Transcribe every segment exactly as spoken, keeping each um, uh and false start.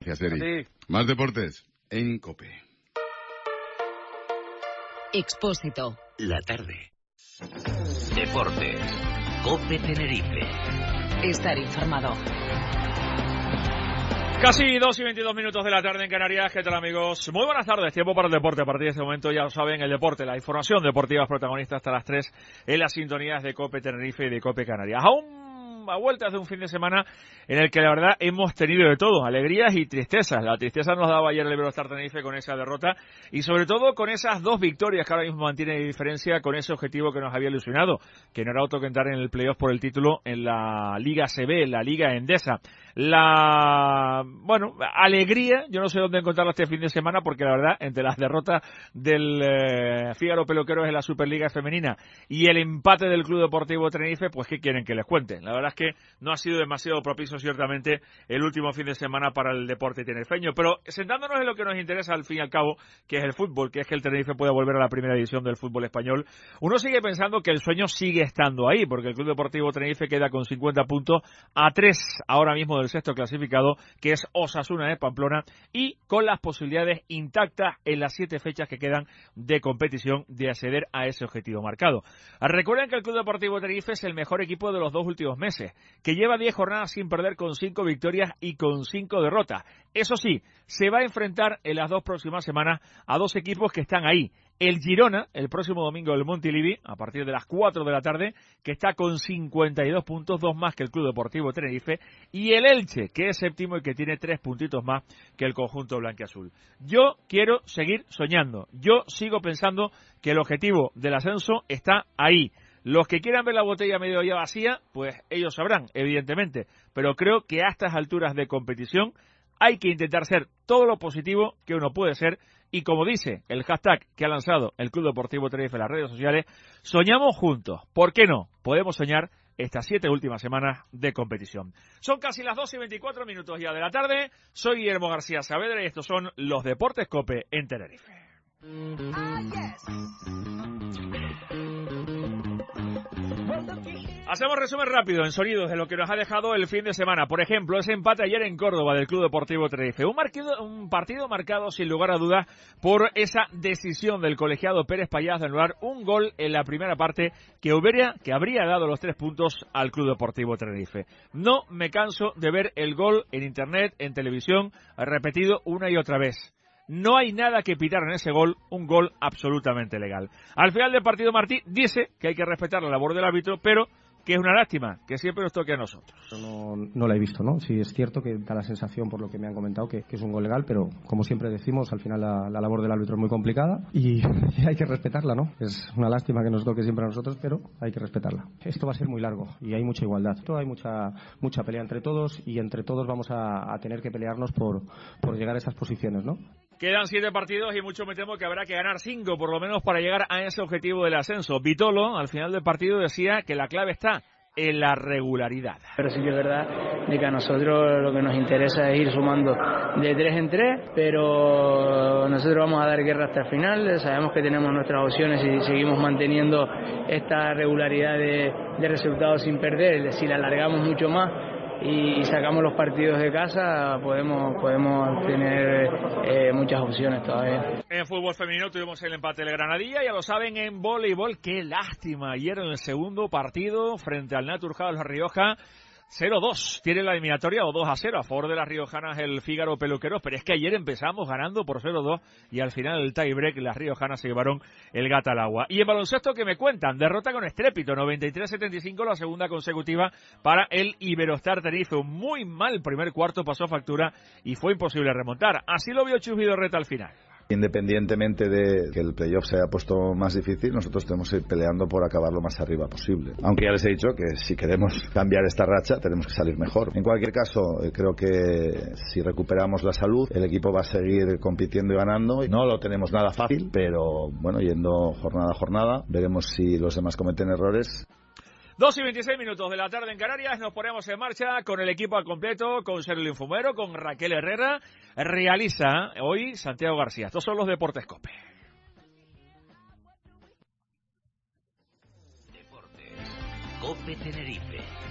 Gracias, Eri. Más deportes en COPE. Expósito. La tarde. Deportes. COPE Tenerife. Estar informado. Casi dos y veintidós minutos de la tarde en Canarias. ¿Qué tal, amigos? Muy buenas tardes. Tiempo para el deporte. A partir de este momento, ya lo saben, el deporte, la información deportiva es protagonista hasta las tres en las sintonías de COPE Tenerife y de COPE Canarias. Aún a vueltas de un fin de semana en el que la verdad hemos tenido de todo, alegrías y tristezas. La tristeza nos daba ayer el Iberostar Tenerife con esa derrota y sobre todo con esas dos victorias que ahora mismo mantiene de diferencia con ese objetivo que nos había ilusionado, que no era otro que entrar en el playoff por el título en la Liga C B, en la Liga Endesa. La, bueno, alegría, yo no sé dónde encontrarla este fin de semana porque la verdad, entre las derrotas del eh, Fígaro Peluqueros en la Superliga Femenina y el empate del Club Deportivo Tenerife, pues ¿qué quieren que les cuente? La verdad es que no ha sido demasiado propicio ciertamente el último fin de semana para el deporte tinerfeño, pero sentándonos en lo que nos interesa al fin y al cabo, que es el fútbol, que es que el Tenerife pueda volver a la primera división del fútbol español, uno sigue pensando que el sueño sigue estando ahí, porque el Club Deportivo Tenerife queda con cincuenta puntos a tres ahora mismo del sexto clasificado, que es Osasuna de Pamplona, y con las posibilidades intactas en las siete fechas que quedan de competición de acceder a ese objetivo marcado. Recuerden que el Club Deportivo Tenerife es el mejor equipo de los dos últimos meses, que lleva diez jornadas sin perder con cinco victorias y con cinco derrotas. Eso sí, se va a enfrentar en las dos próximas semanas a dos equipos que están ahí. El Girona, el próximo domingo del Montilivi, a partir de las cuatro de la tarde, que está con cincuenta y dos puntos, dos más que el Club Deportivo Tenerife, y el Elche, que es séptimo y que tiene tres puntitos más que el conjunto blanquiazul. Yo quiero seguir soñando. Yo sigo pensando que el objetivo del ascenso está ahí. Los que quieran ver la botella medio ya vacía, pues ellos sabrán, evidentemente. Pero creo que a estas alturas de competición hay que intentar ser todo lo positivo que uno puede ser. Y como dice el hashtag que ha lanzado el Club Deportivo Tenerife en las redes sociales, soñamos juntos. ¿Por qué no? Podemos soñar estas siete últimas semanas de competición. Son casi las doce y veinticuatro minutos ya de la tarde. Soy Guillermo García Saavedra y estos son los Deportes COPE en Tenerife. Hacemos resumen rápido en sonidos de lo que nos ha dejado el fin de semana. Por ejemplo, ese empate ayer en Córdoba del Club Deportivo Tenerife. Un, marquido, un partido marcado sin lugar a dudas por esa decisión del colegiado Pérez Payás de anular un gol en la primera parte que hubiera, que habría dado los tres puntos al Club Deportivo Tenerife. No me canso de ver el gol en internet, en televisión, repetido una y otra vez. No hay nada que pitar en ese gol, un gol absolutamente legal. Al final del partido, Martí dice que hay que respetar la labor del árbitro, pero que es una lástima que siempre nos toque a nosotros. No, no la he visto, ¿no? Sí, es cierto que da la sensación, por lo que me han comentado, que, que es un gol legal, pero como siempre decimos, al final la, la labor del árbitro es muy complicada y, y hay que respetarla, ¿no? Es una lástima que nos toque siempre a nosotros, pero hay que respetarla. Esto va a ser muy largo y hay mucha igualdad. Esto hay mucha mucha pelea entre todos y entre todos vamos a, a tener que pelearnos por, por llegar a esas posiciones, ¿no? Quedan siete partidos y mucho me temo que habrá que ganar cinco, por lo menos, para llegar a ese objetivo del ascenso. Vitolo, al final del partido, decía que la clave está en la regularidad. Pero sí que es verdad de que a nosotros lo que nos interesa es ir sumando de tres en tres, pero nosotros vamos a dar guerra hasta el final. Sabemos que tenemos nuestras opciones y seguimos manteniendo esta regularidad de, de resultados sin perder. Si la alargamos mucho más y sacamos los partidos de casa, podemos podemos tener eh, muchas opciones todavía. En fútbol femenino tuvimos el empate del Granadilla, ya lo saben. En voleibol, qué lástima, ayer en el segundo partido frente al Naturhaus La Rioja, cero dos, tiene la eliminatoria o dos a cero a favor de las riojanas el Fígaro Peluqueros, pero es que ayer empezamos ganando por cero dos y al final del tie-break las riojanas se llevaron el gato al agua. Y en baloncesto, que me cuentan, derrota con estrépito, noventa y tres setenta y cinco, la segunda consecutiva para el Iberostar Tenerife. Un muy mal primer cuarto pasó factura y fue imposible remontar. Así lo vio Chus Vidorreta al final. Independientemente de que el playoff se haya puesto más difícil, nosotros tenemos que ir peleando por acabar lo más arriba posible. Aunque ya les he dicho que si queremos cambiar esta racha, tenemos que salir mejor. En cualquier caso, creo que si recuperamos la salud, el equipo va a seguir compitiendo y ganando. No lo tenemos nada fácil, pero bueno, yendo jornada a jornada, veremos si los demás cometen errores. dos y veintiséis minutos de la tarde en Canarias, nos ponemos en marcha con el equipo al completo, con Sergio Infumero, con Raquel Herrera. Realiza hoy Santiago García. Estos son los Deportes COPE. Deportes COPE Tenerife.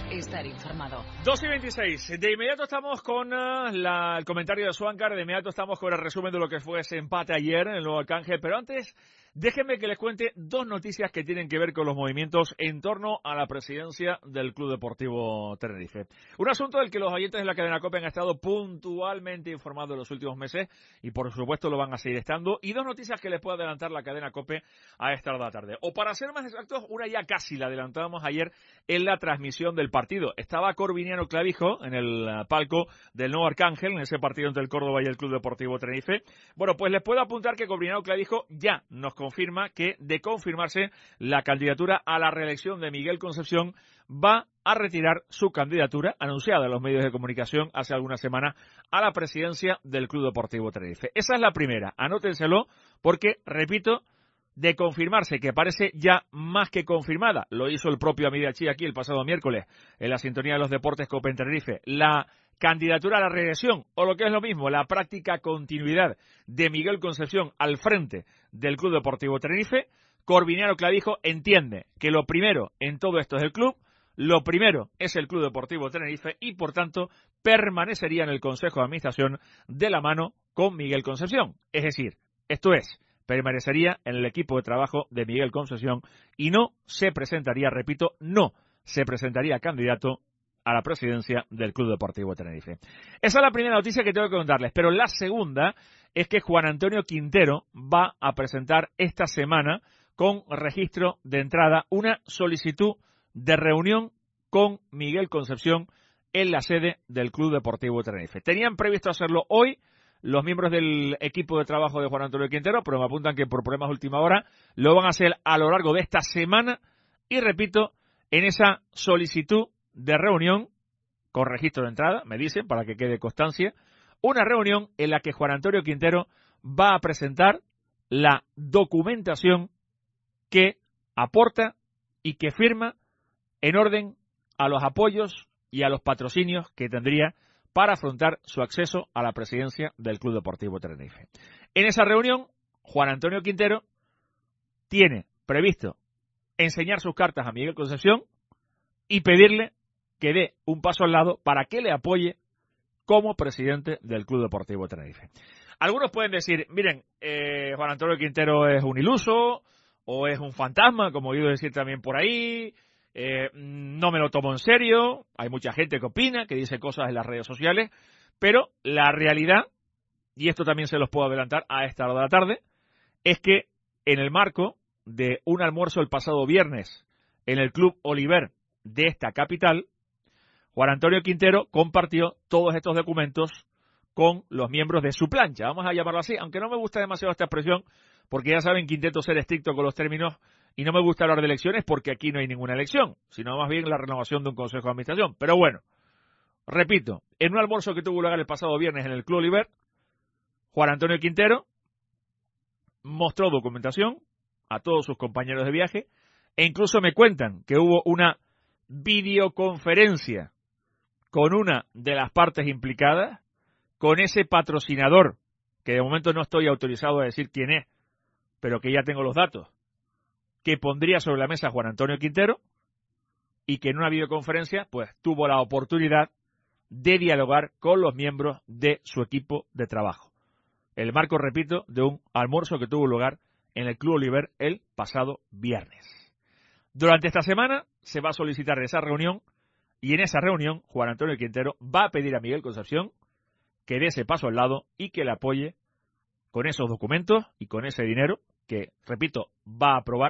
estar informado. dos y veintiséis. De inmediato estamos con uh, la, el comentario de Suáncar. De inmediato estamos con el resumen de lo que fue ese empate ayer en el Nuevo Arcángel. Pero antes, déjenme que les cuente dos noticias que tienen que ver con los movimientos en torno a la presidencia del Club Deportivo Tenerife. Un asunto del que los oyentes de la cadena COPE han estado puntualmente informados en los últimos meses y por supuesto lo van a seguir estando. Y dos noticias que les puede adelantar la cadena COPE a esta hora de la tarde. O para ser más exactos, una ya casi la adelantábamos ayer en la transmisión del partido. Estaba Corviniano Clavijo en el palco del Nuevo Arcángel, en ese partido entre el Córdoba y el Club Deportivo Tenerife. Bueno, pues les puedo apuntar que Corviniano Clavijo ya nos confirma que, de confirmarse la candidatura a la reelección de Miguel Concepción, va a retirar su candidatura, anunciada en los medios de comunicación hace algunas semanas, a la presidencia del Club Deportivo Tenerife. Esa es la primera, anótenselo, porque, repito, de confirmarse, que parece ya más que confirmada, lo hizo el propio Amidachi aquí el pasado miércoles, en la sintonía de los deportes COPE en Tenerife, la candidatura a la reelección, o lo que es lo mismo, la práctica continuidad de Miguel Concepción al frente del Club Deportivo Tenerife. Corviniano Clavijo entiende que lo primero en todo esto es el club, lo primero es el Club Deportivo Tenerife y, por tanto, permanecería en el Consejo de Administración de la mano con Miguel Concepción. Es decir, esto es, permanecería en el equipo de trabajo de Miguel Concepción y no se presentaría, repito, no se presentaría candidato a la presidencia del Club Deportivo Tenerife. Esa es la primera noticia que tengo que contarles, pero la segunda es que Juan Antonio Quintero va a presentar esta semana con registro de entrada una solicitud de reunión con Miguel Concepción en la sede del Club Deportivo Tenerife. Tenían previsto hacerlo hoy los miembros del equipo de trabajo de Juan Antonio Quintero, pero me apuntan que por problemas de última hora lo van a hacer a lo largo de esta semana y, repito, en esa solicitud de reunión con registro de entrada, me dicen, para que quede constancia, una reunión en la que Juan Antonio Quintero va a presentar la documentación que aporta y que firma en orden a los apoyos y a los patrocinios que tendría para afrontar su acceso a la presidencia del Club Deportivo Tenerife. En esa reunión, Juan Antonio Quintero tiene previsto enseñar sus cartas a Miguel Concepción y pedirle que dé un paso al lado para que le apoye como presidente del Club Deportivo Tenerife. Algunos pueden decir, miren, eh, Juan Antonio Quintero es un iluso o es un fantasma, como he oído decir también por ahí, eh, no me lo tomo en serio, hay mucha gente que opina, que dice cosas en las redes sociales, pero la realidad, y esto también se los puedo adelantar a esta hora de la tarde, es que en el marco de un almuerzo el pasado viernes en el Club Oliver de esta capital, Juan Antonio Quintero compartió todos estos documentos con los miembros de su plancha, vamos a llamarlo así, aunque no me gusta demasiado esta expresión, porque ya saben que intento ser estricto con los términos y no me gusta hablar de elecciones porque aquí no hay ninguna elección, sino más bien la renovación de un consejo de administración. Pero bueno, repito, en un almuerzo que tuvo lugar el pasado viernes en el Club Oliver, Juan Antonio Quintero mostró documentación a todos sus compañeros de viaje e incluso me cuentan que hubo una videoconferencia con una de las partes implicadas, con ese patrocinador, que de momento no estoy autorizado a decir quién es, pero que ya tengo los datos, que pondría sobre la mesa Juan Antonio Quintero y que en una videoconferencia pues tuvo la oportunidad de dialogar con los miembros de su equipo de trabajo. El marco, repito, de un almuerzo que tuvo lugar en el Club Oliver el pasado viernes. Durante esta semana se va a solicitar esa reunión y en esa reunión Juan Antonio Quintero va a pedir a Miguel Concepción que dé ese paso al lado y que le apoye con esos documentos y con ese dinero que, repito, va a aprobar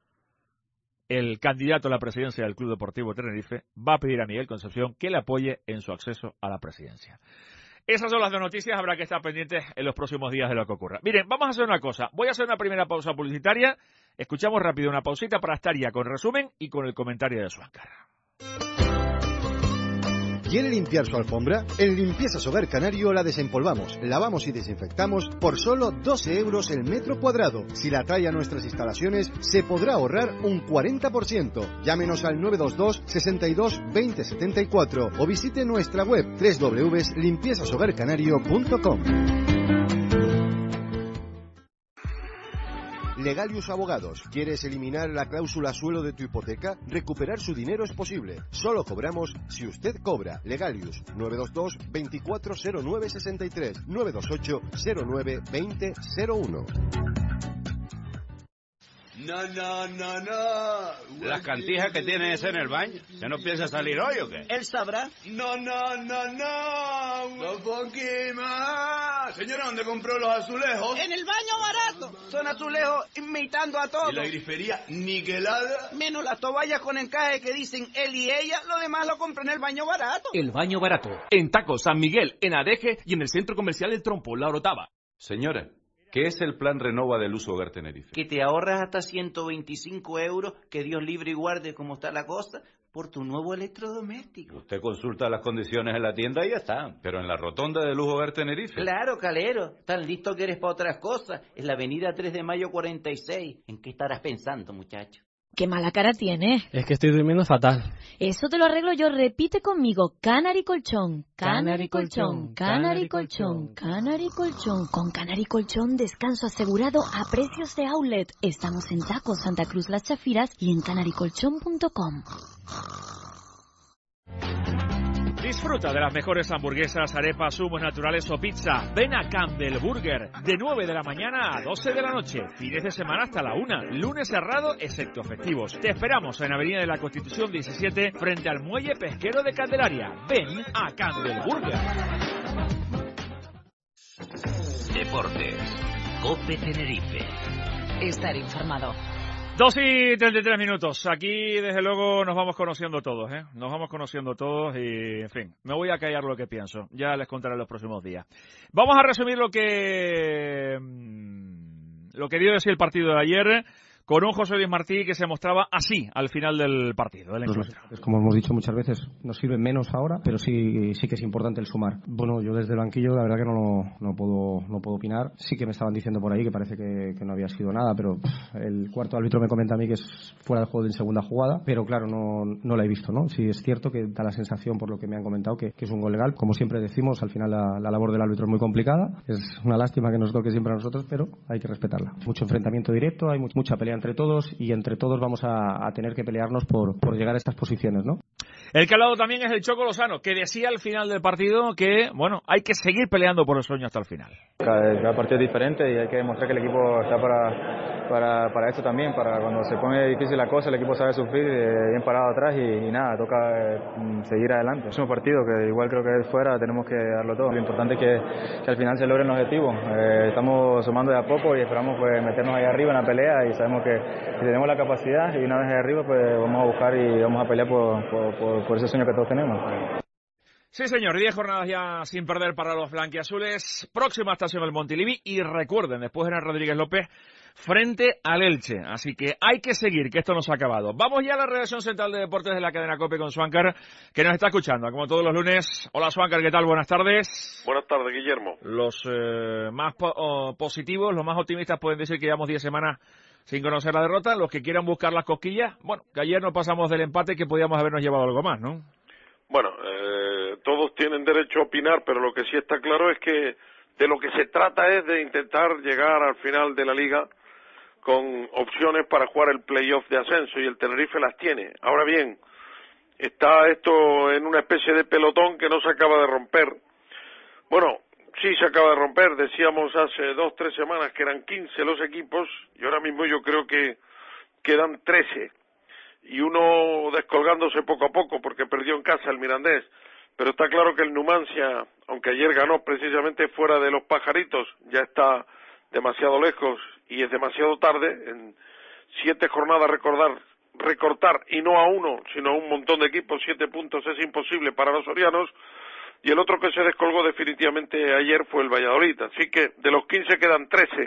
el candidato a la presidencia del Club Deportivo Tenerife, va a pedir a Miguel Concepción que le apoye en su acceso a la presidencia. Esas son las dos noticias, habrá que estar pendientes en los próximos días de lo que ocurra. Miren, vamos a hacer una cosa, voy a hacer una primera pausa publicitaria, escuchamos rápido una pausita para estar ya con resumen y con el comentario de Suáncar. ¿Quiere limpiar su alfombra? En Limpiezas Hogar Canario la desempolvamos, lavamos y desinfectamos por solo doce euros el metro cuadrado. Si la trae a nuestras instalaciones, se podrá ahorrar un cuarenta por ciento. Llámenos al nueve dos dos, sesenta y dos, veinte setenta y cuatro o visite nuestra web doble u doble u doble u punto limpiezas hogar canario punto com. Legalius Abogados. ¿Quieres eliminar la cláusula suelo de tu hipoteca? Recuperar su dinero es posible. Solo cobramos si usted cobra. Legalius nueve dos dos, veinticuatro cero nueve sesenta y tres, nueve dos ocho cero nueve veinte cero uno. No, no, no, no. Las cantijas que tiene ese en el baño. ¿Se no piensa salir hoy o qué? Él sabrá. No, no, no, no. No poquima. Señora, ¿dónde compró los azulejos? En el baño barato. Son azulejos imitando a todos. ¿Y la grifería niquelada? Menos las toallas con encaje que dicen él y ella. Lo demás lo compré en el baño barato. El baño barato. En Taco, San Miguel, en Adeje y en el Centro Comercial El Trompo, La Orotava. Señora, ¿qué es el plan Renova de Luz Hogar Tenerife? Que te ahorras hasta ciento veinticinco euros, que Dios libre y guarde como está la cosa, por tu nuevo electrodoméstico. Usted consulta las condiciones en la tienda y ya está. Pero en la rotonda de Luz Hogar Tenerife. Claro, calero. Tan listo que eres para otras cosas. En la avenida tres de mayo cuarenta y seis. ¿En qué estarás pensando, muchacho? Qué mala cara tiene. Es que estoy durmiendo fatal. Eso te lo arreglo yo. Repite conmigo. Canary Colchón. Canary Colchón. Canary Colchón. Canary Colchón. Con Canary Colchón, descanso asegurado a precios de outlet. Estamos en Taco, Santa Cruz, Las Chafiras y en canary colchón punto com. Disfruta de las mejores hamburguesas, arepas, zumos naturales o pizza. Ven a Campbell Burger, de nueve de la mañana a doce de la noche. Fines de semana hasta la una. Lunes cerrado, excepto festivos. Te esperamos en Avenida de la Constitución diecisiete, frente al Muelle Pesquero de Candelaria. Ven a Campbell Burger. Deportes. COPE Tenerife. Estar informado. Dos y treinta y tres minutos. Aquí, desde luego, nos vamos conociendo todos, ¿eh? Nos vamos conociendo todos y, en fin, me voy a callar lo que pienso. Ya les contaré los próximos días. Vamos a resumir lo que lo que dio de sí el partido de ayer, con un José Luis Martí que se mostraba así al final del partido, del encuentro. Pues, como hemos dicho muchas veces, nos sirve menos ahora, pero sí sí que es importante el sumar. Bueno, yo desde el banquillo la verdad que no lo, no puedo no puedo opinar. Sí que me estaban diciendo por ahí que parece que, que no había sido nada, pero pff, el cuarto árbitro me comenta a mí que es fuera de juego en segunda jugada, pero claro, no, no la he visto, ¿no? Sí es cierto que da la sensación, por lo que me han comentado, que, que es un gol legal. Como siempre decimos, al final la, la labor del árbitro es muy complicada. Es una lástima que nos toque siempre a nosotros, pero hay que respetarla. Mucho enfrentamiento directo, hay much, mucha pelea entre todos y entre todos vamos a, a tener que pelearnos por, por llegar a estas posiciones, ¿no? El que ha hablado también es el Choco Lozano, que decía al final del partido que, bueno, hay que seguir peleando por el sueño hasta el final. Cada, cada partido es diferente y hay que demostrar que el equipo está para, para, para esto también, para cuando se pone difícil la cosa, el equipo sabe sufrir, eh, bien parado atrás y, y nada, toca eh, seguir adelante. Es un partido que igual creo que fuera tenemos que darlo todo. Lo importante es que, que al final se logren los objetivos. Eh, estamos sumando de a poco y esperamos pues meternos ahí arriba en la pelea y sabemos que, que tenemos la capacidad y una vez ahí arriba pues vamos a buscar y vamos a pelear por, por, por, por ese sueño que todos tenemos. Sí, señor, diez jornadas ya sin perder para los blanquiazules. Próxima estación el Montilivi y recuerden, después era Rodríguez López frente al Elche. Así que hay que seguir, que esto no se ha acabado. Vamos ya a la redacción central de deportes de la cadena COPE con Suáncar, que nos está escuchando, como todos los lunes. Hola, Suáncar, ¿qué tal? Buenas tardes. Buenas tardes, Guillermo. Los eh, más po oh, positivos, los más optimistas pueden decir que llevamos diez semanas sin conocer la derrota. Los que quieran buscar las cosquillas, bueno, que ayer no pasamos del empate, que podíamos habernos llevado algo más, ¿no? Bueno, eh, todos tienen derecho a opinar, pero lo que sí está claro es que de lo que se trata es de intentar llegar al final de la liga con opciones para jugar el playoff de ascenso, y el Tenerife las tiene. Ahora bien, está esto en una especie de pelotón que no se acaba de romper. Bueno, sí se acaba de romper, decíamos hace dos, tres semanas que eran quince los equipos, y ahora mismo yo creo que quedan trece. Y uno descolgándose poco a poco porque perdió en casa el Mirandés, pero está claro que el Numancia, aunque ayer ganó precisamente fuera de los Pajaritos, ya está demasiado lejos y es demasiado tarde. En siete jornadas recordar, recortar, y no a uno, sino a un montón de equipos, siete puntos es imposible para los sorianos, y el otro que se descolgó definitivamente ayer fue el Valladolid. Así que de los quince quedan trece,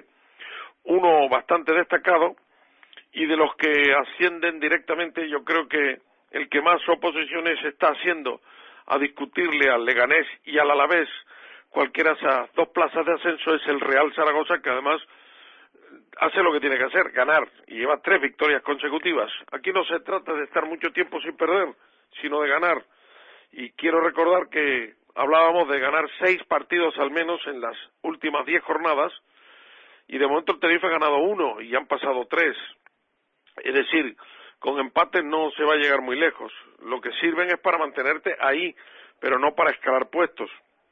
uno bastante destacado, y de los que ascienden directamente, yo creo que el que más oposiciones está haciendo a discutirle al Leganés y al Alavés cualquiera de esas dos plazas de ascenso es el Real Zaragoza, que además hace lo que tiene que hacer, ganar, y lleva tres victorias consecutivas. Aquí no se trata de estar mucho tiempo sin perder, sino de ganar. Y quiero recordar que hablábamos de ganar seis partidos al menos en las últimas diez jornadas, y de momento el Tenerife ha ganado uno y han pasado tres. Es decir, con empates no se va a llegar muy lejos. Lo que sirven es para mantenerte ahí, pero no para escalar puestos.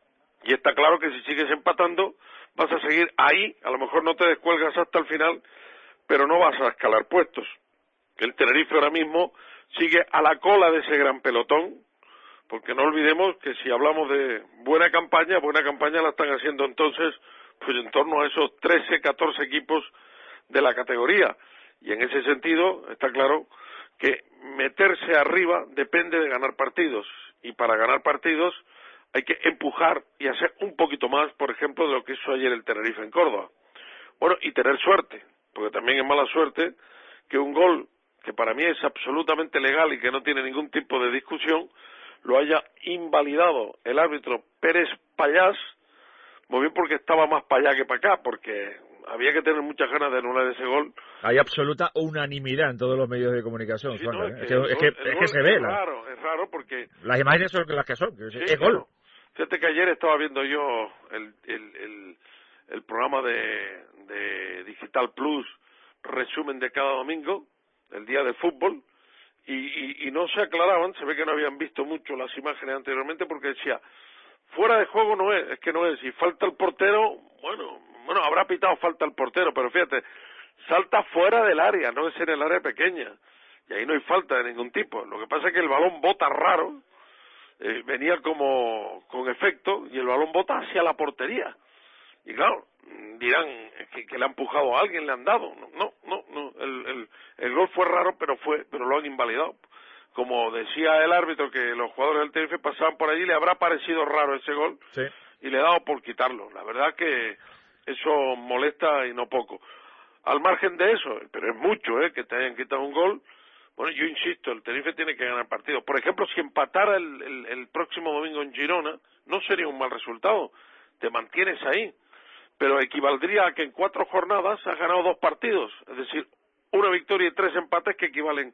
Y está claro que si sigues empatando, vas a seguir ahí, a lo mejor no te descuelgas hasta el final, pero no vas a escalar puestos. El Tenerife ahora mismo sigue a la cola de ese gran pelotón, porque no olvidemos que si hablamos de buena campaña, buena campaña la están haciendo entonces pues en torno a esos trece, catorce equipos de la categoría. Y en ese sentido está claro que meterse arriba depende de ganar partidos, y para ganar partidos hay que empujar y hacer un poquito más, por ejemplo, de lo que hizo ayer el Tenerife en Córdoba. Bueno, y tener suerte, porque también es mala suerte que un gol que para mí es absolutamente legal y que no tiene ningún tipo de discusión, lo haya invalidado el árbitro Pérez Payás, muy bien porque estaba más para allá que para acá, porque había que tener muchas ganas de anular ese gol. Hay absoluta unanimidad en todos los medios de comunicación, sí, Juan, no, ¿eh? es, es, que, es, que, es, que se ve. Es raro, es raro porque... Las imágenes son las que son, sí, es gol. Bueno, fíjate que ayer estaba viendo yo el, el, el, el programa de, de Digital Plus, resumen de cada domingo, el día de fútbol, y, y, y no se aclaraban, se ve que no habían visto mucho las imágenes anteriormente porque decía, fuera de juego no es, es que no es, si falta el portero, bueno, bueno, habrá pitado falta el portero, pero fíjate, salta fuera del área, no es en el área pequeña, y ahí no hay falta de ningún tipo. Lo que pasa es que el balón bota raro, eh, venía como con efecto, y el balón bota hacia la portería. Y claro, dirán que, que le ha empujado a alguien, le han dado. No, no, no, el, el, el gol fue raro, pero fue, pero lo han invalidado. Como decía el árbitro que los jugadores del Tenerife pasaban por allí, le habrá parecido raro ese gol, sí, y le ha dado por quitarlo. La verdad que eso molesta y no poco. Al margen de eso, pero es mucho, ¿eh?, que te hayan quitado un gol. Bueno, yo insisto, el Tenerife tiene que ganar partidos. Por ejemplo, si empatara el, el, el próximo domingo en Girona, no sería un mal resultado. Te mantienes ahí. Pero equivaldría a que en cuatro jornadas has ganado dos partidos. Es decir, una victoria y tres empates que equivalen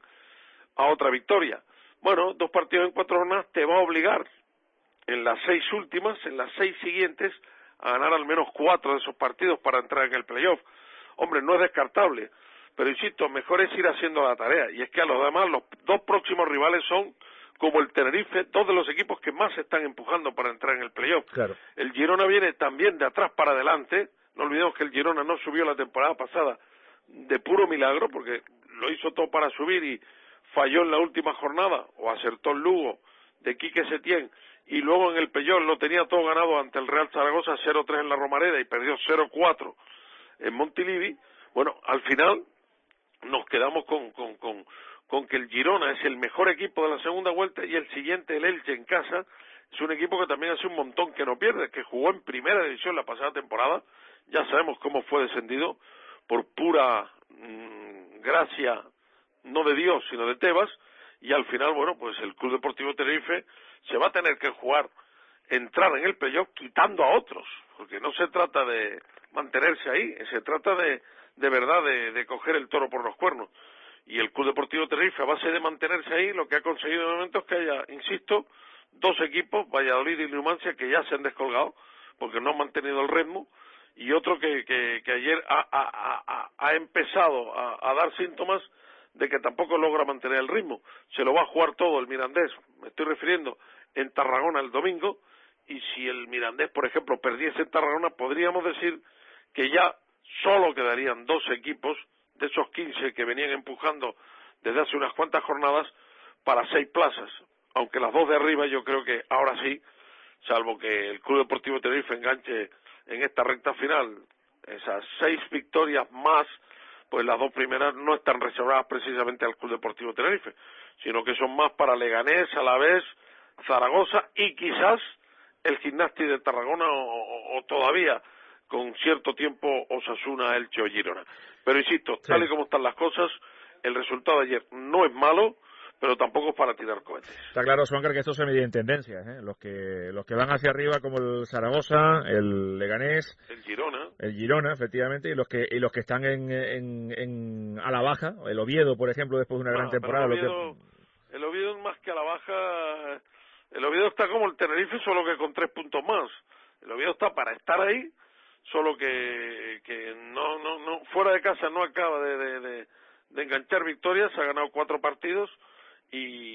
a otra victoria. Bueno, dos partidos en cuatro jornadas te va a obligar en las seis últimas, en las seis siguientes, a ganar al menos cuatro de esos partidos para entrar en el playoff. Hombre, no es descartable, pero insisto, mejor es ir haciendo la tarea. Y es que a los demás, los dos próximos rivales son, como el Tenerife, dos de los equipos que más se están empujando para entrar en el playoff. Claro. El Girona viene también de atrás para adelante. No olvidemos que el Girona no subió la temporada pasada de puro milagro, porque lo hizo todo para subir y falló en la última jornada, o acertó el Lugo de Quique Setién, y luego en el Pellón lo tenía todo ganado ante el Real Zaragoza, cero tres en la Romareda, y perdió cero cuatro en Montilivi. Bueno, al final nos quedamos con, con, con, con que el Girona es el mejor equipo de la segunda vuelta, y el siguiente, el Elche, en casa, es un equipo que también hace un montón que no pierde, que jugó en primera división la pasada temporada. Ya sabemos cómo fue descendido por pura mmm, gracia, no de Dios, sino de Tebas, y al final, bueno, pues el Club Deportivo Tenerife se va a tener que jugar, entrar en el playoff quitando a otros, porque no se trata de mantenerse ahí, se trata de, de verdad, de, de coger el toro por los cuernos. Y el Club Deportivo Tenerife, a base de mantenerse ahí, lo que ha conseguido de momento es que haya, insisto, dos equipos, Valladolid y Numancia, que ya se han descolgado, porque no han mantenido el ritmo, y otro que, que, que ayer ha, ha, ha, ha empezado a, a dar síntomas de que tampoco logra mantener el ritmo. Se lo va a jugar todo el Mirandés, me estoy refiriendo, en Tarragona el domingo, y si el Mirandés, por ejemplo, perdiese en Tarragona, podríamos decir que ya solo quedarían dos equipos de esos quince que venían empujando desde hace unas cuantas jornadas para seis plazas, aunque las dos de arriba yo creo que ahora sí, salvo que el Club Deportivo Tenerife enganche en esta recta final esas seis victorias más, pues las dos primeras no están reservadas precisamente al Club Deportivo Tenerife, sino que son más para Leganés, Alavés, Zaragoza y quizás el Gimnasti de Tarragona o, o, o todavía con cierto tiempo Osasuna, Elche o Girona. Pero insisto, sí, tal y como están las cosas, el resultado de ayer no es malo, pero tampoco es para tirar cohetes. Está claro, Suáncar, que esto se mide en tendencias, ¿eh? Los que los que van hacia arriba, como el Zaragoza, el Leganés, el Girona, el Girona, efectivamente, y los que y los que están en, en, en a la baja, el Oviedo, por ejemplo, después de una bueno, gran temporada. El Oviedo, lo que... el Oviedo más que a la baja, el Oviedo está como el Tenerife, solo que con tres puntos más. El Oviedo está para estar ahí, solo que, que no, no, no, fuera de casa no acaba de, de, de, de enganchar victorias, ha ganado cuatro partidos, y,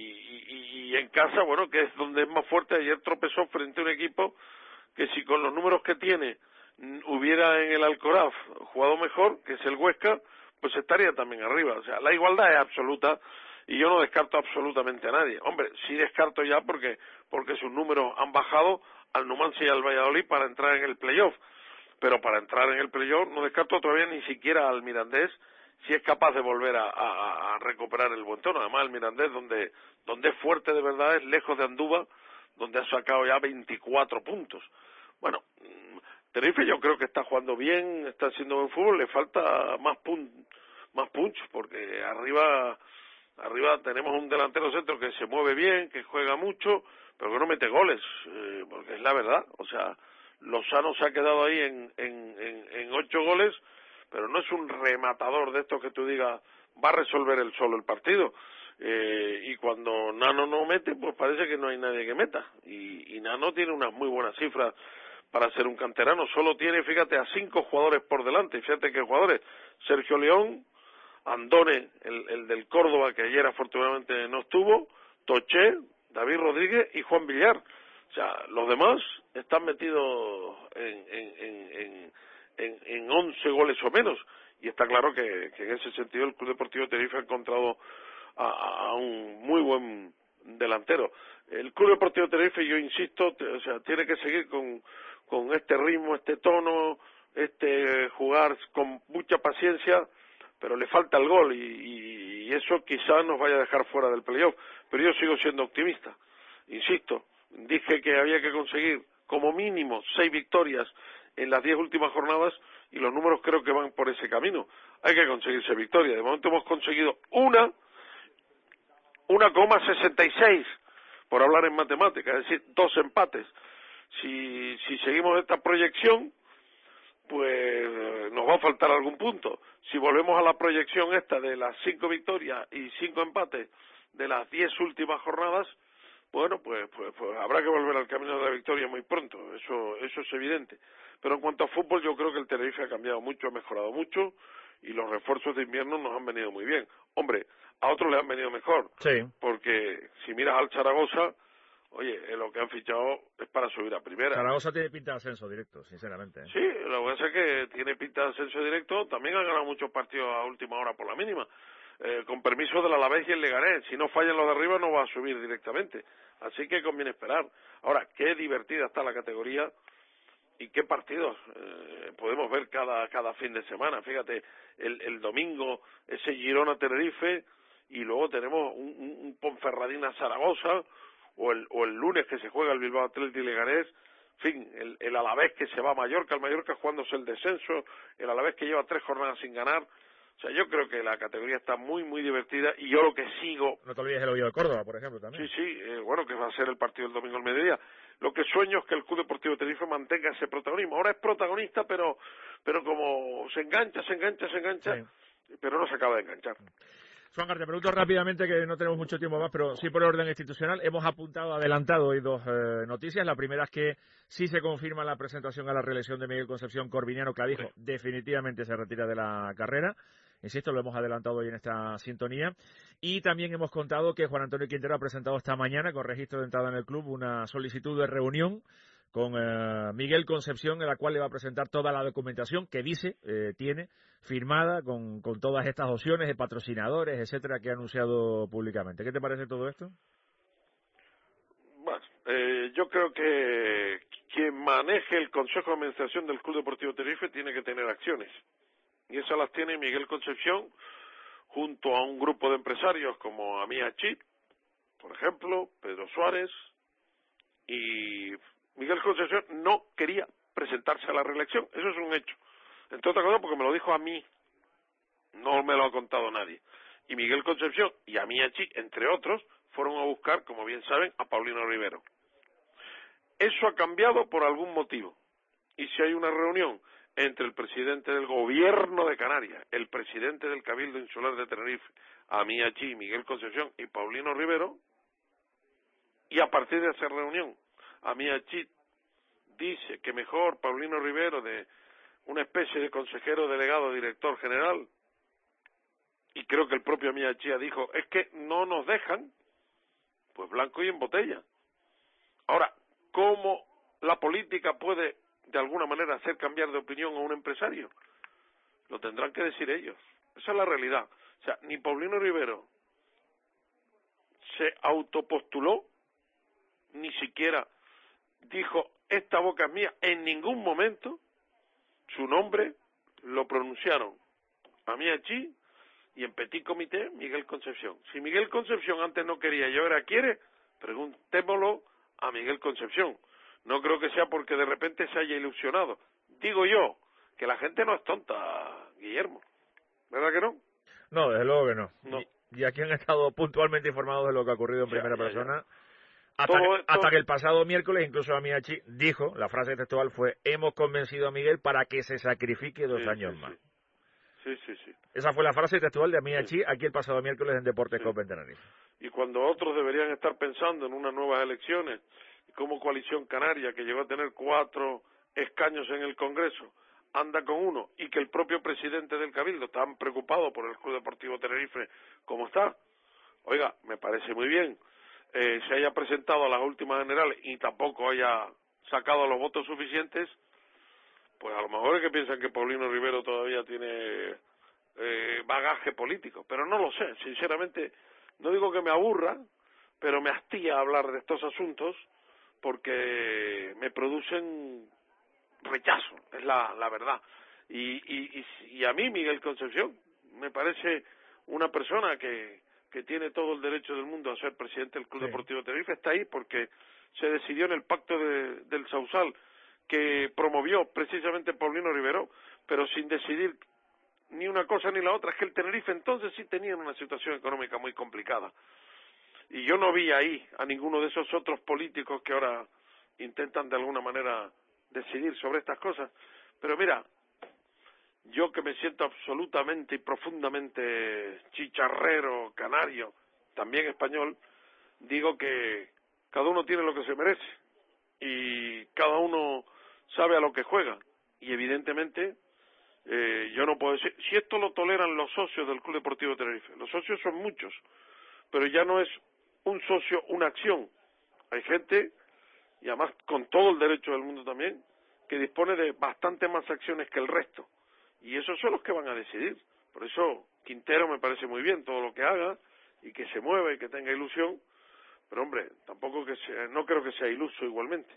y, y en casa, bueno, que es donde es más fuerte. Ayer tropezó frente a un equipo que si con los números que tiene hubiera en el Alcoraz jugado mejor, que es el Huesca, pues estaría también arriba. O sea, la igualdad es absoluta y yo no descarto absolutamente a nadie. Hombre, sí descarto ya porque porque sus números han bajado al Numancia y al Valladolid para entrar en el playoff, pero para entrar en el playoff no descarto todavía ni siquiera al Mirandés, si es capaz de volver a, a, a recuperar el buen tono. Además el Mirandés, donde donde es fuerte de verdad, es lejos de Andúba, donde ha sacado ya veinticuatro puntos. Bueno, Tenerife yo creo que está jugando bien, está haciendo buen fútbol, le falta más pun más punch, porque arriba arriba tenemos un delantero centro que se mueve bien, que juega mucho, pero que no mete goles, eh, porque es la verdad. O sea, Lozano se ha quedado ahí en, en, en, en ocho goles, pero no es un rematador de estos que tú digas va a resolver él solo el partido. Eh, y cuando Nano no mete, pues parece que no hay nadie que meta. Y, y Nano tiene unas muy buenas cifras para ser un canterano. Solo tiene, fíjate, a cinco jugadores por delante. Fíjate qué jugadores: Sergio León, Andone, el, el del Córdoba, que ayer afortunadamente no estuvo, Toché, David Rodríguez y Juan Villar. O sea, los demás están metidos en, en, en, en, en, en once goles o menos. Y está claro que, que en ese sentido el Club Deportivo Tenerife ha encontrado a, a un muy buen delantero. El Club Deportivo Tenerife, yo insisto, te, o sea, tiene que seguir con, con este ritmo, este tono, este jugar con mucha paciencia, pero le falta el gol y, y eso quizás nos vaya a dejar fuera del playoff. Pero yo sigo siendo optimista, insisto. Dije que había que conseguir como mínimo seis victorias en las diez últimas jornadas y los números creo que van por ese camino. Hay que conseguir seis victorias. De momento hemos conseguido una, una coma sesenta y seis, por hablar en matemáticas, es decir, dos empates. Si, si seguimos esta proyección, pues nos va a faltar algún punto. Si volvemos a la proyección esta de las cinco victorias y cinco empates de las diez últimas jornadas, bueno, pues, pues, pues habrá que volver al camino de la victoria muy pronto, eso, eso es evidente. Pero en cuanto a fútbol, yo creo que el Tenerife ha cambiado mucho, ha mejorado mucho, y los refuerzos de invierno nos han venido muy bien. Hombre, a otros les han venido mejor, sí, porque si miras al Zaragoza, oye, eh, lo que han fichado es para subir a primera. Zaragoza tiene pinta de ascenso directo, sinceramente, ¿eh? Sí, lo que pasa es que tiene pinta de ascenso directo, también han ganado muchos partidos a última hora por la mínima. Eh, con permiso del Alavés y el Leganés, si no fallan los de arriba no va a subir directamente, así que conviene esperar. Ahora, qué divertida está la categoría y qué partidos eh, podemos ver cada cada fin de semana. Fíjate, el, el domingo ese Girona-Tenerife y luego tenemos un, un, un Ponferradina-Zaragoza, o el, o el lunes que se juega el Bilbao Athletic y Leganés. En fin, el, el Alavés que se va a Mallorca, el Mallorca jugándose el descenso, el Alavés que lleva tres jornadas sin ganar. O sea, yo creo que la categoría está muy, muy divertida y yo lo que sigo... No te olvides el Oviedo de Córdoba, por ejemplo, también. Sí, sí, eh, bueno, que va a ser el partido el domingo al mediodía. Lo que sueño es que el Club Deportivo Tenerife mantenga ese protagonismo. Ahora es protagonista, pero pero como se engancha, se engancha, se engancha, sí, pero no se acaba de enganchar. Juan, te pregunto rápidamente, que no tenemos mucho tiempo más, pero sí por orden institucional. Hemos apuntado, adelantado hoy dos eh, noticias. La primera es que sí se confirma la presentación a la reelección de Miguel Concepción Corviniano Clavijo. Sí. Definitivamente se retira de la carrera. Insisto, lo hemos adelantado hoy en esta sintonía. Y también hemos contado que Juan Antonio Quintero ha presentado esta mañana, con registro de entrada en el club, una solicitud de reunión con eh, Miguel Concepción, en la cual le va a presentar toda la documentación que dice, eh, tiene, firmada con, con todas estas opciones de patrocinadores, etcétera, que ha anunciado públicamente. ¿Qué te parece todo esto? Bueno, eh, yo creo que quien maneje el Consejo de Administración del Club Deportivo Tenerife tiene que tener acciones. Y esas las tiene Miguel Concepción junto a un grupo de empresarios como Amía Chip, por ejemplo, Pedro Suárez, y Miguel Concepción no quería presentarse a la reelección. Eso es un hecho. Entre otras cosas porque me lo dijo a mí, no me lo ha contado nadie. Y Miguel Concepción y Amía Chip, entre otros, fueron a buscar, como bien saben, a Paulino Rivero. Eso ha cambiado por algún motivo. Y si hay una reunión entre el presidente del gobierno de Canarias, el presidente del Cabildo Insular de Tenerife, Amía Chip, Miguel Concepción y Paulino Rivero, y a partir de esa reunión Amía Chip dice que mejor Paulino Rivero de, una especie de consejero delegado, director general, y creo que el propio Amiachía dijo, es que no nos dejan, pues blanco y en botella. Ahora, ¿cómo la política puede de alguna manera hacer cambiar de opinión a un empresario? Lo tendrán que decir ellos. Esa es la realidad. O sea, ni Paulino Rivero se autopostuló, ni siquiera dijo, esta boca es mía, en ningún momento. Su nombre lo pronunciaron Amiachí y en petit comité Miguel Concepción. Si Miguel Concepción antes no quería y ahora quiere, preguntémoslo a Miguel Concepción. No creo que sea porque de repente se haya ilusionado. Digo yo, que la gente no es tonta, Guillermo. ¿Verdad que no? No, desde luego que no. no. Y, y aquí han estado puntualmente informados de lo que ha ocurrido en ya, primera ya, persona. Ya. Hasta, que, esto... hasta que el pasado miércoles, incluso Amiachí dijo, la frase textual fue, hemos convencido a Miguel para que se sacrifique dos sí, años sí, más. Sí, sí, sí. Esa fue la frase textual de Amiachí sí. aquí el pasado miércoles en Deportes sí. Cope en Tenerife. Y cuando otros deberían estar pensando en unas nuevas elecciones, como Coalición Canaria, que llegó a tener cuatro escaños en el Congreso, anda con uno, y que el propio presidente del Cabildo, tan preocupado por el Club Deportivo Tenerife como está, oiga, me parece muy bien, eh, se haya presentado a las últimas generales y tampoco haya sacado los votos suficientes, pues a lo mejor es que piensan que Paulino Rivero todavía tiene eh, bagaje político, pero no lo sé, sinceramente, no digo que me aburra, pero me hastía hablar de estos asuntos porque me producen rechazo, es la, la verdad. Y, y, y, y a mí, Miguel Concepción, me parece una persona que, que tiene todo el derecho del mundo a ser presidente del Club sí. Deportivo Tenerife, está ahí porque se decidió en el pacto de, del Sausal que promovió precisamente Paulino Rivero, pero sin decidir ni una cosa ni la otra. Es que el Tenerife entonces sí tenía una situación económica muy complicada. Y yo no vi ahí a ninguno de esos otros políticos que ahora intentan de alguna manera decidir sobre estas cosas. Pero mira, yo que me siento absolutamente y profundamente chicharrero, canario, también español, digo que cada uno tiene lo que se merece y cada uno sabe a lo que juega. Y evidentemente eh, yo no puedo decir, si esto lo toleran los socios del Club Deportivo Tenerife, los socios son muchos, pero ya no es un socio, una acción. Hay gente, y además con todo el derecho del mundo también, que dispone de bastante más acciones que el resto. Y esos son los que van a decidir. Por eso Quintero me parece muy bien todo lo que haga, y que se mueva y que tenga ilusión, pero hombre, tampoco que sea, no creo que sea iluso igualmente.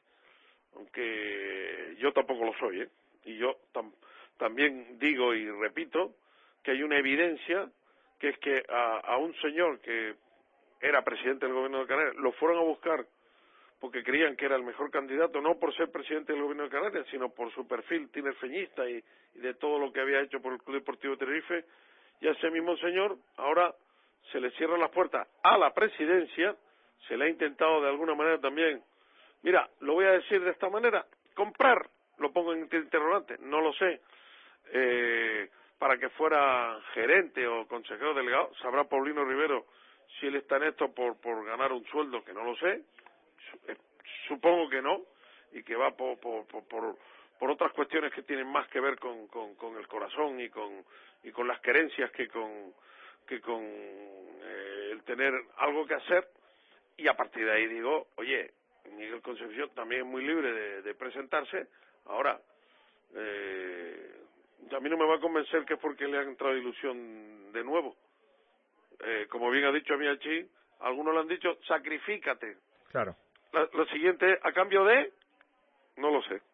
Aunque yo tampoco lo soy, ¿eh? Y yo tam, también digo y repito que hay una evidencia, que es que a, a un señor que era presidente del gobierno de Canarias, lo fueron a buscar porque creían que era el mejor candidato, no por ser presidente del gobierno de Canarias, sino por su perfil tinerfeñista y, y de todo lo que había hecho por el Club Deportivo Tenerife, y a ese mismo señor ahora se le cierran las puertas a la presidencia, se le ha intentado de alguna manera también, mira, lo voy a decir de esta manera, comprar, lo pongo en interrogante, no lo sé, eh, para que fuera gerente o consejero delegado, sabrá Paulino Rivero si él está en esto por, por ganar un sueldo, que no lo sé, supongo que no, y que va por, por, por, por, por otras cuestiones que tienen más que ver con, con, con el corazón y con, y con las querencias que con, que con eh, el tener algo que hacer, y a partir de ahí digo, oye, Miguel Concepción también es muy libre de, de presentarse. Ahora, eh, a mí no me va a convencer que es porque le ha entrado ilusión de nuevo. Eh, como bien ha dicho Amiachí, algunos le han dicho, sacrifícate. Claro. La, lo siguiente, a cambio de, no lo sé.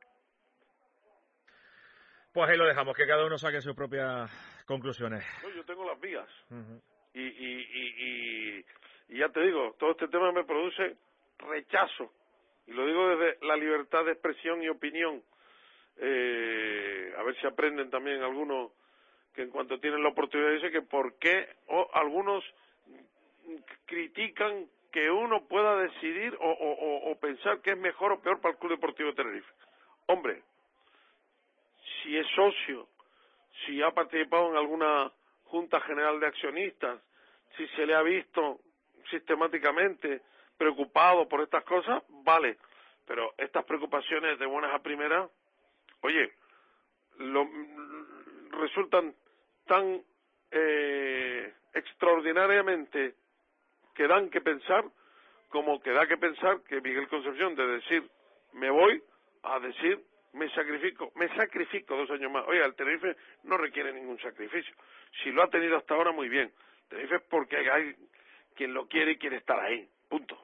Pues ahí lo dejamos, que cada uno saque sus propias conclusiones. No, yo tengo las vías. Uh-huh. y, y, y, y, y ya te digo, todo este tema me produce rechazo. Y lo digo desde la libertad de expresión y opinión. Eh, a ver si aprenden también algunos que en cuanto tienen la oportunidad dicen que por qué o algunos critican que uno pueda decidir o, o, o pensar que es mejor o peor para el Club Deportivo Tenerife. Hombre, si es socio, si ha participado en alguna Junta General de Accionistas, si se le ha visto sistemáticamente preocupado por estas cosas, vale, pero estas preocupaciones de buenas a primeras, oye, lo, resultan tan eh, extraordinariamente que dan que pensar, como que da que pensar que Miguel Concepción, de decir me voy a decir me sacrifico, me sacrifico dos años más. Oiga, el Tenerife no requiere ningún sacrificio. Si lo ha tenido hasta ahora, muy bien. El Tenerife es porque hay quien lo quiere y quiere estar ahí. Punto.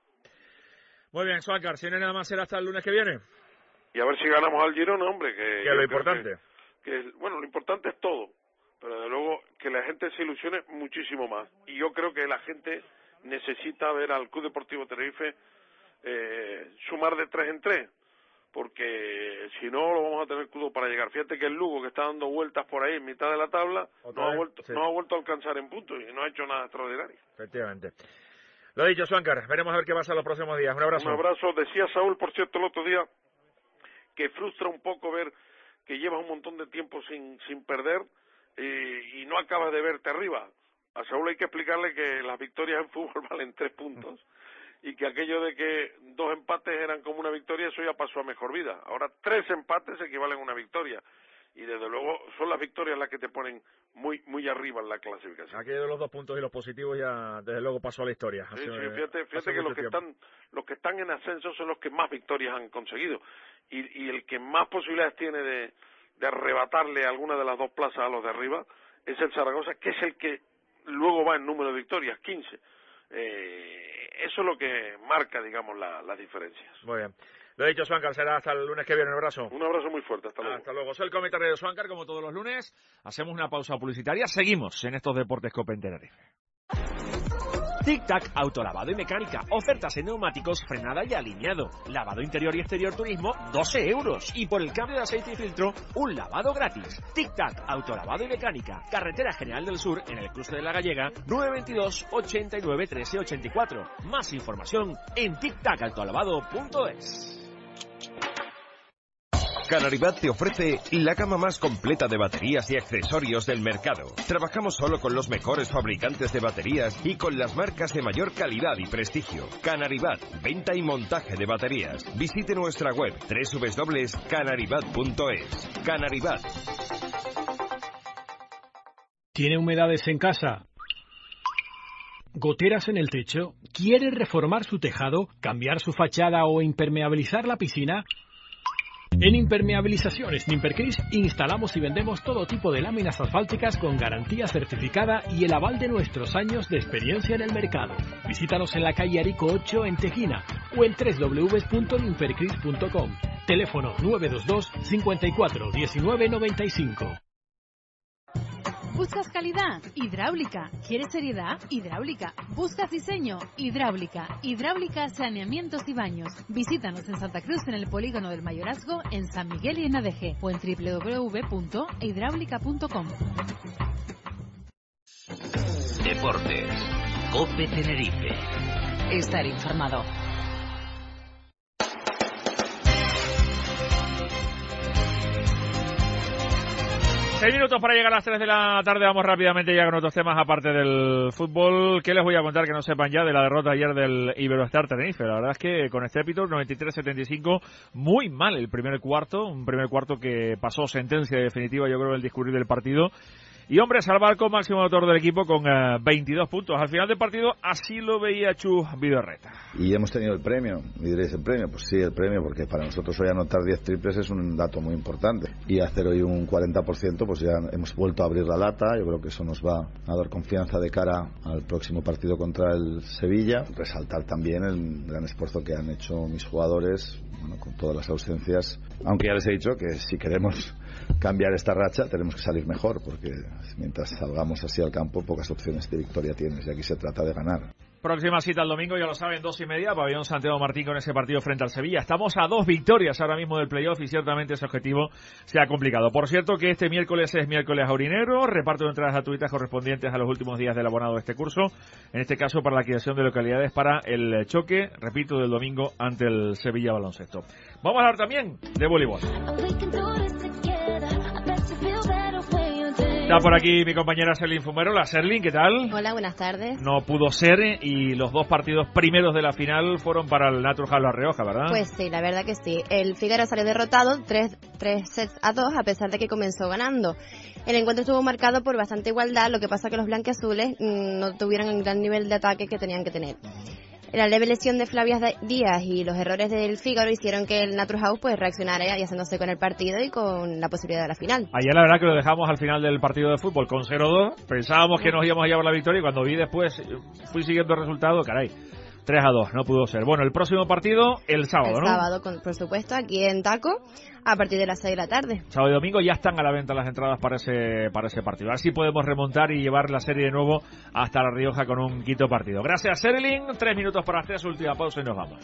Muy bien, Swankar, si no hay nada más será hasta el lunes que viene. Y a ver si ganamos al Girona, hombre. Que, que es lo importante. Que, que, bueno, lo importante es todo. Pero de luego que la gente se ilusione muchísimo más. Y yo creo que la gente necesita ver al Club Deportivo Tenerife eh, sumar de tres en tres. Porque si no lo vamos a tener crudo para llegar. Fíjate que el Lugo, que está dando vueltas por ahí en mitad de la tabla, no ha, vuelto, sí. no ha vuelto a alcanzar en puntos y no ha hecho nada extraordinario. Efectivamente. Lo dicho, Swankar, veremos a ver qué pasa en los próximos días. Un abrazo. Un abrazo. Decía Saúl, por cierto, el otro día, que frustra un poco ver que llevas un montón de tiempo sin, sin perder eh, y no acabas de verte arriba. A Saúl hay que explicarle que las victorias en fútbol valen tres puntos. Y que aquello de que dos empates eran como una victoria, eso ya pasó a mejor vida. Ahora tres empates equivalen a una victoria. Y desde luego son las victorias las que te ponen muy muy arriba en la clasificación. Aquello de los dos puntos y los positivos ya desde luego pasó a la historia. Sí, hace, sí, fíjate, fíjate que los que, están, los que están en ascenso son los que más victorias han conseguido. Y, y el que más posibilidades tiene de, de arrebatarle alguna de las dos plazas a los de arriba es el Zaragoza, que es el que luego va en número de victorias, quince. Eh, eso es lo que marca, digamos, la, las diferencias. Muy bien. Lo he dicho, Swankar, será hasta el lunes que viene. Un abrazo. Un abrazo muy fuerte. Hasta luego. Hasta luego. Soy el comentario de Swankar, como todos los lunes. Hacemos una pausa publicitaria. Seguimos en estos Deportes Cope en Tenerife. Tic Tac, autolavado y mecánica. Ofertas en neumáticos, frenada y alineado. Lavado interior y exterior turismo, doce euros. Y por el cambio de aceite y filtro, un lavado gratis. Tic Tac, autolavado y mecánica. Carretera General del Sur, en el cruce de la Gallega, nueve veintidós, ochenta y nueve, trece ochenta y cuatro. Más información en tic tac autolavado punto es. Canaribat te ofrece la gama más completa de baterías y accesorios del mercado. Trabajamos solo con los mejores fabricantes de baterías y con las marcas de mayor calidad y prestigio. Canaribat, venta y montaje de baterías. Visite nuestra web doble u doble u doble u punto canaribat punto es. Canaribat. ¿Tiene humedades en casa? ¿Goteras en el techo? ¿Quiere reformar su tejado, cambiar su fachada o impermeabilizar la piscina? En Impermeabilizaciones Nimpercris instalamos y vendemos todo tipo de láminas asfálticas con garantía certificada y el aval de nuestros años de experiencia en el mercado. Visítanos en la calle Arico ocho en Tejina o en doble u doble u doble u punto nimpercris punto com. Teléfono nueve dos dos, cincuenta y cuatro, diecinueve noventa y cinco. ¿Buscas calidad? Hidráulica. ¿Quieres seriedad? Hidráulica. ¿Buscas diseño? Hidráulica. Hidráulica, saneamientos y baños. Visítanos en Santa Cruz, en el Polígono del Mayorazgo, en San Miguel y en Adeje, o en doble u doble u doble u punto hidráulica punto com. Deportes. Cope Tenerife. Estar informado. Seis minutos para llegar a las tres de la tarde. Vamos rápidamente ya con otros temas aparte del fútbol. ¿Qué les voy a contar que no sepan ya de la derrota ayer del Iberostar Tenerife? La verdad es que con estrépito, noventa y tres setenta y cinco, muy mal el primer cuarto. Un primer cuarto que pasó sentencia definitiva, yo creo, el discurrir del partido. Y hombres al barco, máximo autor del equipo con uh, veintidós puntos. Al final del partido así lo veía Chus Vidorreta. Y hemos tenido el premio. ¿Y diréis el premio? Pues sí, el premio, porque para nosotros hoy anotar diez triples es un dato muy importante. Y hacer hoy un cuarenta por ciento, pues ya hemos vuelto a abrir la lata. Yo creo que eso nos va a dar confianza de cara al próximo partido contra el Sevilla. Resaltar también el gran esfuerzo que han hecho mis jugadores, bueno, con todas las ausencias. Aunque ya les he dicho que si queremos cambiar esta racha tenemos que salir mejor, porque mientras salgamos así al campo pocas opciones de victoria tienes, y aquí se trata de ganar. Próxima cita el domingo, ya lo saben, dos y media, Pabellón Santiago Martín con ese partido frente al Sevilla. Estamos a dos victorias ahora mismo del playoff y ciertamente ese objetivo se ha complicado. Por cierto que este miércoles es miércoles aurinero, reparto de entradas gratuitas correspondientes a los últimos días del abonado de este curso, en este caso para la adquisición de localidades para el choque, repito, del domingo ante el Sevilla Baloncesto. Vamos a hablar también de voleibol. Feel better when you dance. Está por aquí mi compañera Serling Fumero. La Serling, ¿qué tal? Hola, buenas tardes. No pudo ser y los dos partidos primeros de la final fueron para el Naturhaus La Rioja, ¿verdad? Pues sí, la verdad que sí. El Fígaro salió derrotado tres, tres sets a dos a pesar de que comenzó ganando. El encuentro estuvo marcado por bastante igualdad, lo que pasa que los blanquiazules mmm, no tuvieron el gran nivel de ataque que tenían que tener. La leve lesión de Flavia Díaz y los errores del Fígaro hicieron que el Naturhaus pues reaccionara y haciéndose con el partido y con la posibilidad de la final. Ayer la verdad que lo dejamos al final del partido de fútbol con cero dos. Pensábamos que nos íbamos a llevar la victoria y cuando vi después, fui siguiendo el resultado, caray, tres a dos, no pudo ser. Bueno, el próximo partido el sábado, el ¿no? El sábado, con, por supuesto, aquí en Taco, a partir de las seis de la tarde. Sábado y domingo ya están a la venta las entradas para ese para ese partido. A ver si podemos remontar y llevar la serie de nuevo hasta La Rioja con un quinto partido. Gracias, Serling. Tres minutos para hacer su última pausa y nos vamos.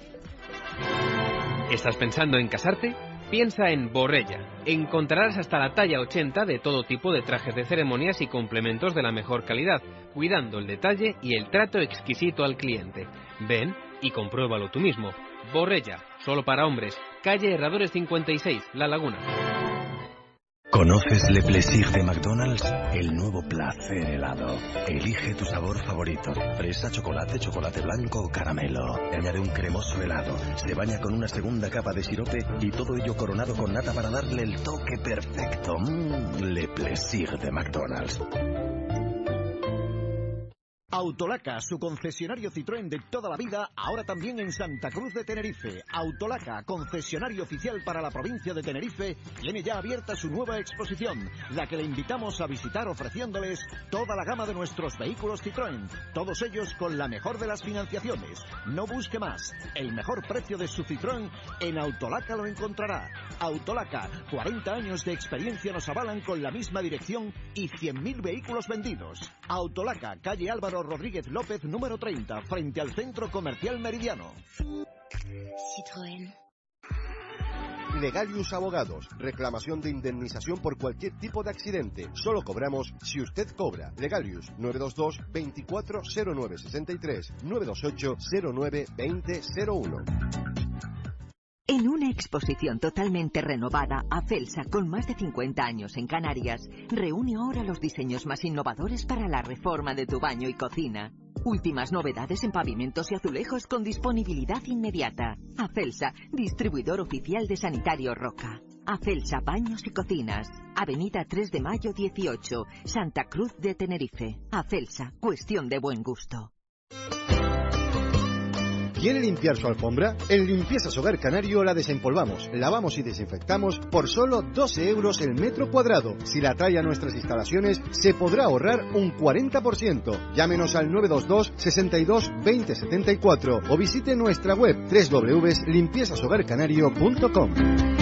¿Estás pensando en casarte? Piensa en Borrella. Encontrarás hasta la talla ochenta de todo tipo de trajes de ceremonias y complementos de la mejor calidad, cuidando el detalle y el trato exquisito al cliente. Ven y compruébalo tú mismo. Borrella, solo para hombres. Calle Herradores cincuenta y seis, La Laguna. ¿Conoces Le Plaisir de McDonald's? El nuevo placer helado. Elige tu sabor favorito. Fresa, chocolate, chocolate blanco o caramelo. Añade un cremoso helado. Se baña con una segunda capa de sirope y todo ello coronado con nata para darle el toque perfecto. Mmm, Le Plaisir de McDonald's. Autolaca, su concesionario Citroën de toda la vida, ahora también en Santa Cruz de Tenerife. Autolaca, concesionario oficial para la provincia de Tenerife, tiene ya abierta su nueva exposición, la que le invitamos a visitar ofreciéndoles toda la gama de nuestros vehículos Citroën, todos ellos con la mejor de las financiaciones. No busque más, el mejor precio de su Citroën en Autolaca lo encontrará. Autolaca, cuarenta años de experiencia nos avalan con la misma dirección y cien mil vehículos vendidos. Autolaca, calle Álvaro Rodríguez López, número treinta, frente al Centro Comercial Meridiano. Citroën. Legalius Abogados. Reclamación de indemnización por cualquier tipo de accidente. Solo cobramos si usted cobra. Legalius nueve dos dos, veinticuatro cero nueve sesenta y tres, nueve dos ocho cero nueve veinte cero uno. En una exposición totalmente renovada, Afelsa, con más de cincuenta años en Canarias, reúne ahora los diseños más innovadores para la reforma de tu baño y cocina. Últimas novedades en pavimentos y azulejos con disponibilidad inmediata. Afelsa, distribuidor oficial de Sanitario Roca. Afelsa, baños y cocinas. Avenida tres de mayo dieciocho, Santa Cruz de Tenerife. Afelsa, cuestión de buen gusto. ¿Quiere limpiar su alfombra? En Limpiezas Hogar Canario la desempolvamos, lavamos y desinfectamos por solo doce euros el metro cuadrado. Si la trae a nuestras instalaciones, se podrá ahorrar un cuarenta por ciento. Llámenos al nueve dos dos, sesenta y dos, veinte setenta y cuatro o visite nuestra web doble u doble u doble u punto limpiezas hogar canario punto com.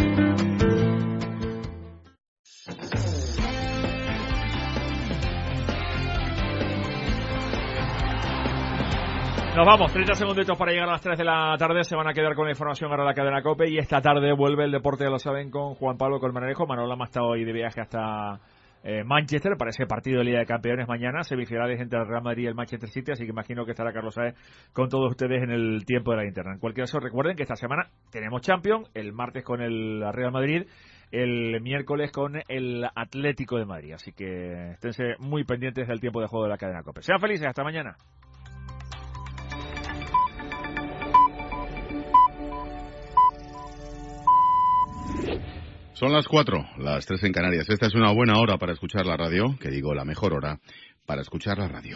Nos vamos, treinta segunditos para llegar a las tres de la tarde. Se van a quedar con la información ahora la cadena COPE. Y esta tarde vuelve el deporte, ya lo saben, con Juan Pablo Colmenarejo. Manolama está hoy de viaje hasta eh, Manchester para ese partido de Liga de Campeones mañana. Semifinales entre el Real Madrid y el Manchester City. Así que imagino que estará Carlos Saez con todos ustedes en el tiempo de la interna. En cualquier caso, recuerden que esta semana tenemos Champions. El martes con el Real Madrid. El miércoles con el Atlético de Madrid. Así que esténse muy pendientes del tiempo de juego de la cadena COPE. Sean felices, hasta mañana. Son las cuatro, las tres en Canarias. Esta es una buena hora para escuchar la radio, que digo la mejor hora para escuchar la radio.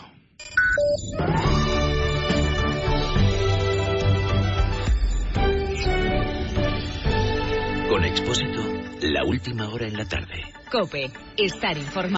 Con Expósito, la última hora en la tarde. COPE, estar informado.